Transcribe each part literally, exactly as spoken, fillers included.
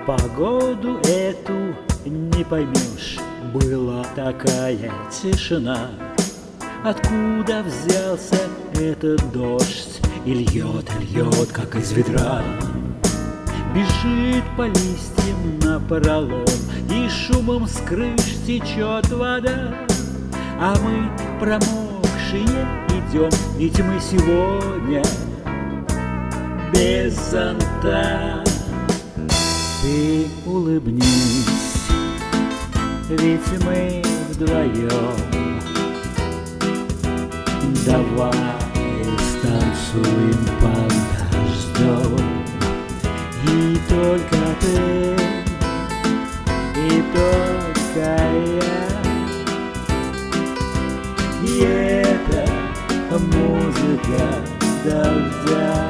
Погоду эту не поймешь, была такая тишина. Откуда взялся этот дождь и льет, льет, как из ведра? Бежит по листьям напролом, и шумом с крыш течет вода. А мы, промокшие, идем, ведь мы сегодня без зонта. Ты улыбнись, ведь мы вдвоем. Давай станцуем под дождем. И только ты, и только я. И это музыка дождя.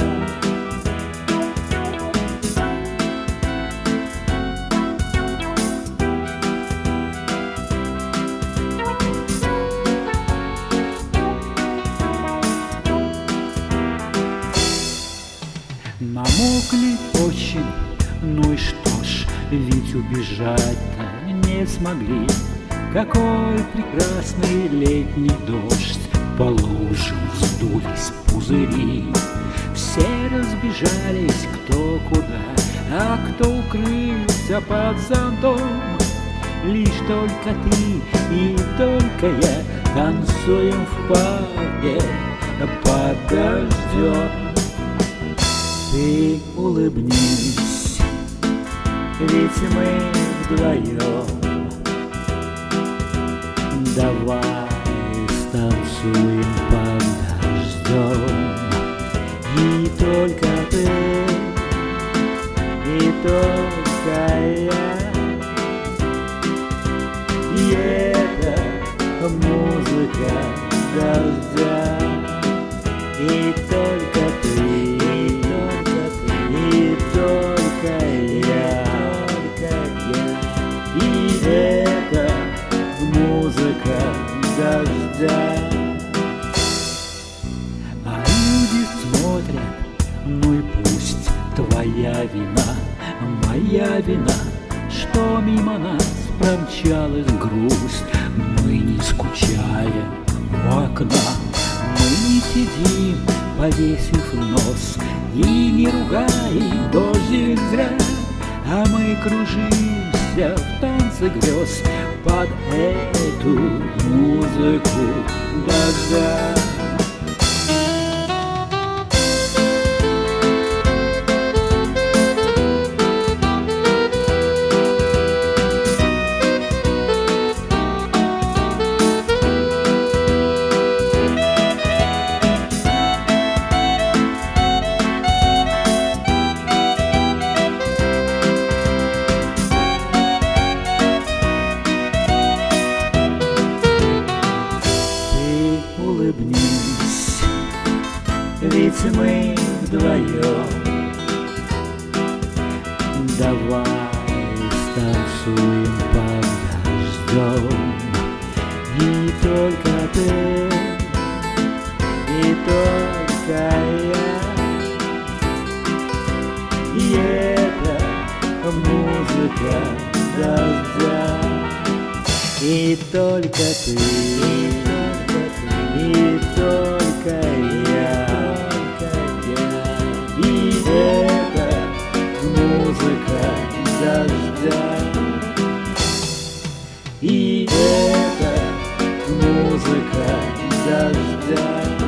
Намокли очень, ну и что ж, ведь убежать-то не смогли. Какой прекрасный летний дождь, по лужам вздулись пузыри. Все разбежались кто куда, а кто укрылся под зонтом. Лишь только ты и только я танцуем в парке под дождем. Ты улыбнись, ведь мы вдвоем. Давай станцуем под дождем. И только ты, и только я. И это музыка дождя. И только ты, и только ты, и только я, только я. И это музыка дождя. А люди смотрят, ну и пусть твоя вина, моя вина, что мимо нас промчалась грусть. Мы не скучаем у окна, мы не сидим, повесив нос, и не ругаем дождик зря, а мы кружимся в танце грез под эту музыку дождя. Улыбнись, ведь мы вдвоем. Давай станцуем под дождем. И только ты, и только я. И это музыка дождя. И только ты, и и только я, только я. И это музыка дождя. И это музыка дождя.